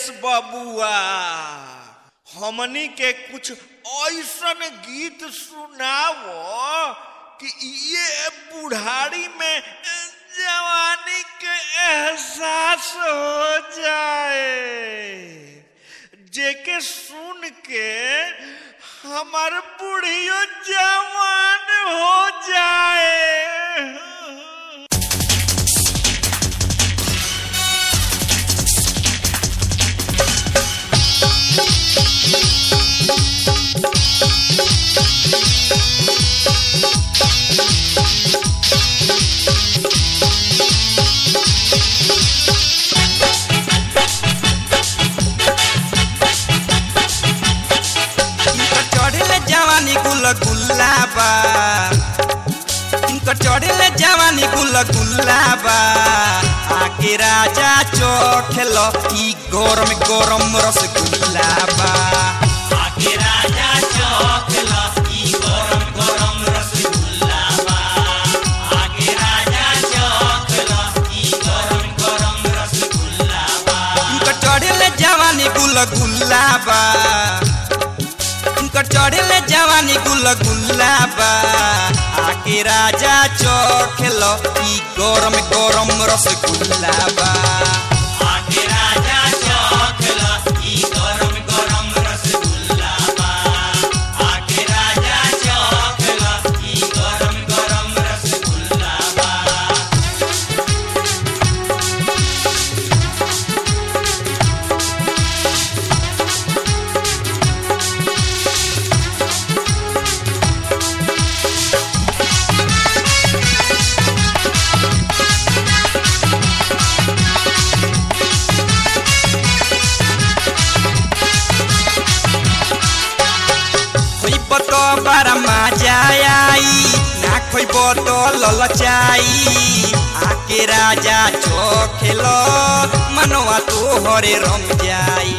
बबुआ हमनी के कुछ ऐसन गीत सुनाओ कि ये बुढ़ारी में जवानी के एहसास हो जाए, जेके सुन के हमार बुढ़ियो जवान हो जाए। गुलाबा इनका चढ़ले जवानी गुलाबा आके राजा चोखेलो ई गरम गरम रसगुल्लाबा आके राजा चोखेलो ई गरम गरम रसगुल्लाबा आके राजा चोखेलो ई गरम गरम रसगुल्लाबा इनका चढ़ले जवानी गुलाबा चढ़ले जवानी गुलाबा आके राजा चोखेलो ई गरम गरम रसगुल्लाबा आके राजा चोखेलो ई गरम गरम रसगुल्लाबा आके राजा चोखेलो ई गरम गरम रसगुल्लाबा। बड़ा मजा आई ना कोई बोतल ललचाई आके राजा चोखेलो मनवा तो हरे रम जाई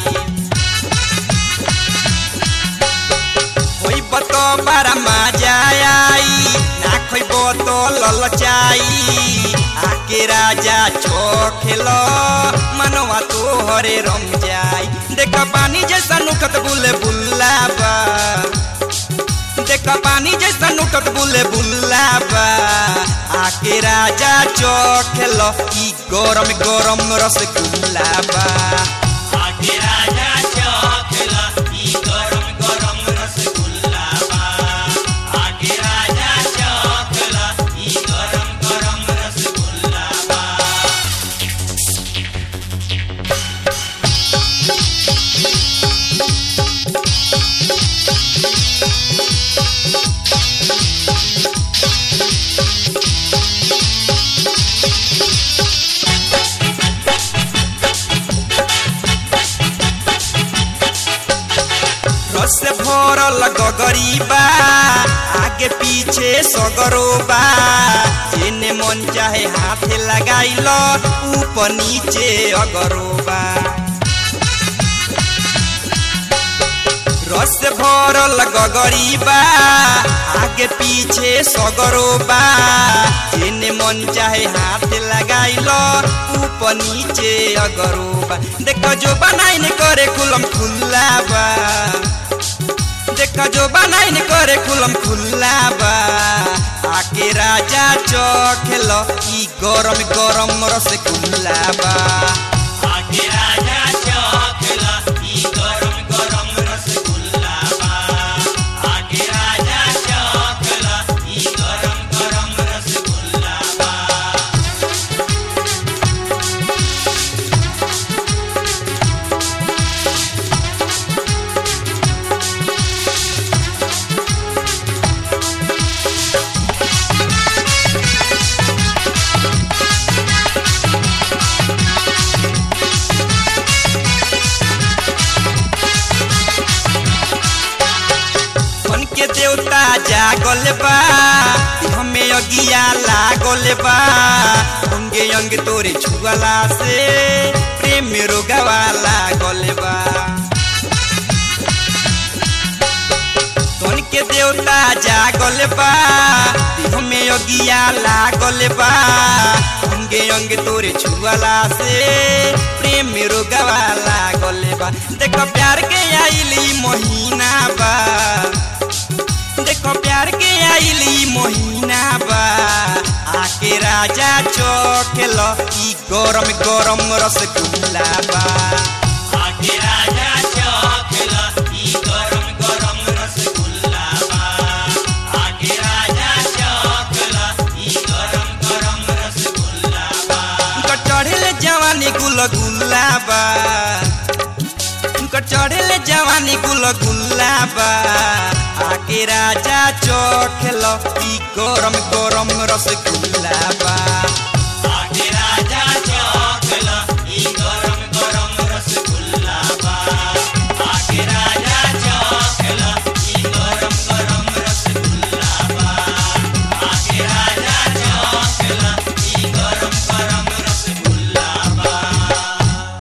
कोई बतो बड़ा मजा आई ना कोई बोतल ललचाई आके राजा चोखेलो मनवा तो हरे रम जाई। देखा पानी जैसा नुकत बुले बुल्लाबा देखा पानी जैसा नुकत बुल्लाबा आके राजा चोखेलो ई गरम गरम रसगुल्लाबा आके राजा चोखेलो ई गरम गरम रसगुल्लाबा आके राजा चोखेलो ई गरम गरम रसगुल्लाबा। से भरल गगरीबा आगे पीछे सगरोबा जेने मन चाहे हाथ लगाइलो ऊपर नीचे अगरोबा रस भरल गगरीबा आगे पीछे सगरोबा जेने मन चाहे हाथ लगाइलो ऊपर नीचे अगरोबा। देखो जो बनाइन करे खुलम खुल्लाबा देखा जो बनाइन करे खुलम खुल्लाबा आके राजा चोखेलो ई गरम गरम रसगुल्लाबा आके राजा चोखेलो ई गरम गरम रसगुल्लाबा आके राजा चोखेलो ई गरम गरम रसगुल्लाबा। देवता जागल बा हमें अगिया लागल बा अंगे अंग तोरे छुअला से प्रेम रोगवा लागल बा तन के देवता जागल बा हमें अगिया लागल बा अंगे अंग तोरे छुअला से प्रेम रोगवा लागल बा। देखो प्यार के आइली महीना बा, देखो प्यार के आइली महीना बा। आके राजा चोखेल ई गरम गरम रसगुल्ला बा। आके राजा चोखेल ई गरम गरम रसगुल्ला बा। आके राजा चोखेल ई गरम गरम रसगुल्ला बा। चढ़ेले जवानी गुलगुल्ला बा, चढ़ेले जवानी गुलगुल्ला बा। आके राजा चोखेल ई गरम गरम रसगुल्ला बा।